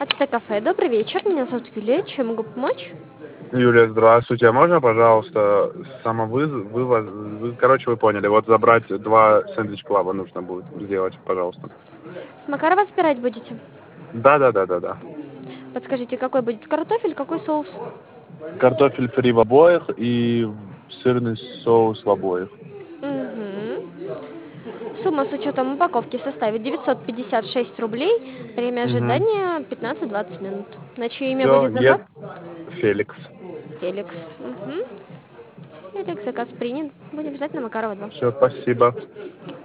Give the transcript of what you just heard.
АТТ кафе. Добрый вечер. Меня зовут Юлия. Чем могу помочь? Юлия, здравствуйте. А можно, пожалуйста, самовывоз, короче, вы поняли, вот забрать 2 сэндвич-клаба нужно будет сделать, пожалуйста. С Макарова забирать будете? Да. Подскажите, какой будет картофель, какой соус? Картофель фри в обоих и сырный соус в обоих. Угу. Сумма с учетом упаковки составит 956 рублей. Время Угу. ожидания 15-20 минут. На чье имя Все, будет заказ? Феликс. Феликс. Угу. Феликс, заказ принят. Будем ждать на Макарова 2. Все, спасибо.